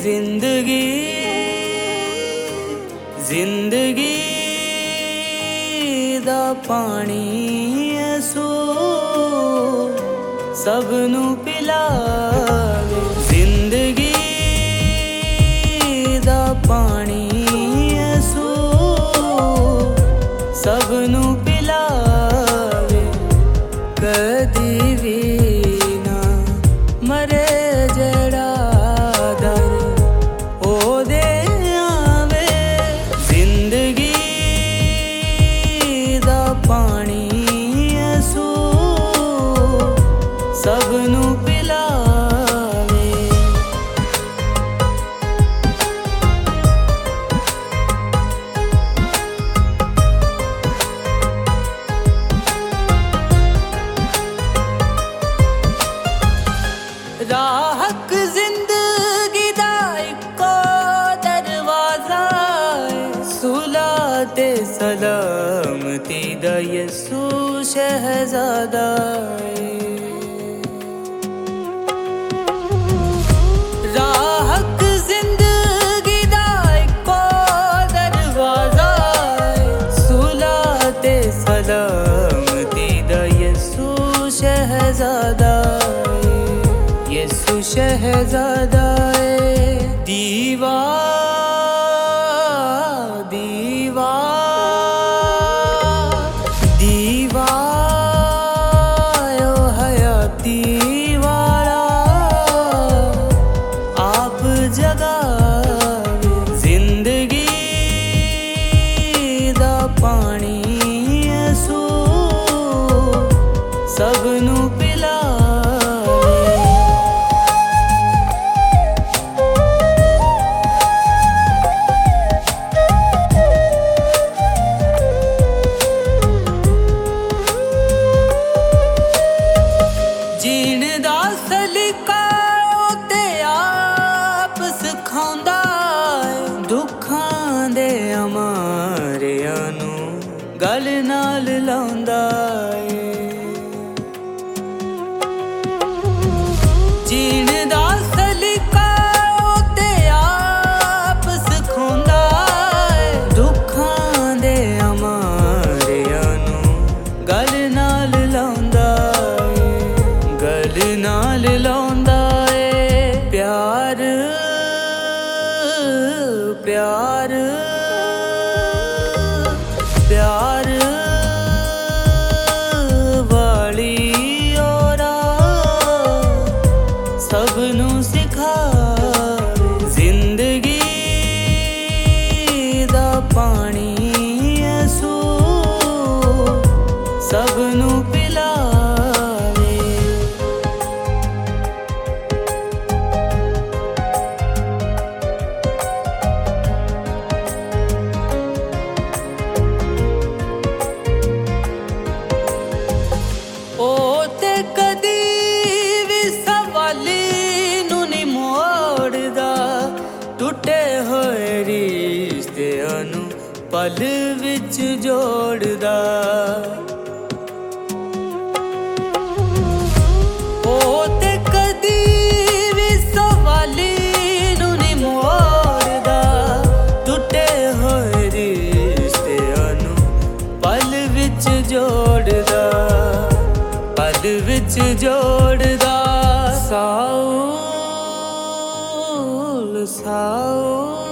जिंदगी जिंदगी दा पानी असू सबनू पिलावे। जिंदगी दा पानी असू सबनू पिलावे। कदी भी ना मरे जड़ा दर ओदे आवे। जिंदगी दा पानी असू सबनू पिलावे। राहक जिंदगी दा इको दरवाजा सुला ते सलामती दा यसू शहजादा। राहक जिंदगी दा इको दरवाजा सुला ते सलामती दा यसू शहजादा। यसू शहजादा दीवा दीवा दीवा ओ हयाती वाला आप जगावे। जिंदगी दा पानी असू सबनू पिलावे। जीण दा सलीका ते आप सिखांदा है। दुखां दे अमारियां नू गल नाल लांदा है। जीण दा सलीका ते आप सिखांदा है। दुखां दे अमारियां नू गल नाल लांदा है। गल नाल लांदा है। प्यार प्यार प्यार वाली ओरा सबनू सिखावे। जिंदगी दा पानी असू सबनू पिलावे। ओ ते कदी भी सवाली नू नहीं मोड़दा। टुटे होए रिश्तियां नू पल विच जोड़दा। ओ ते कदी भी सवाली नू नहीं मोड़दा। टुटे होए रिश्तियां नू पल विच जोड़दा। पल विच जोड़दा। Saul Saul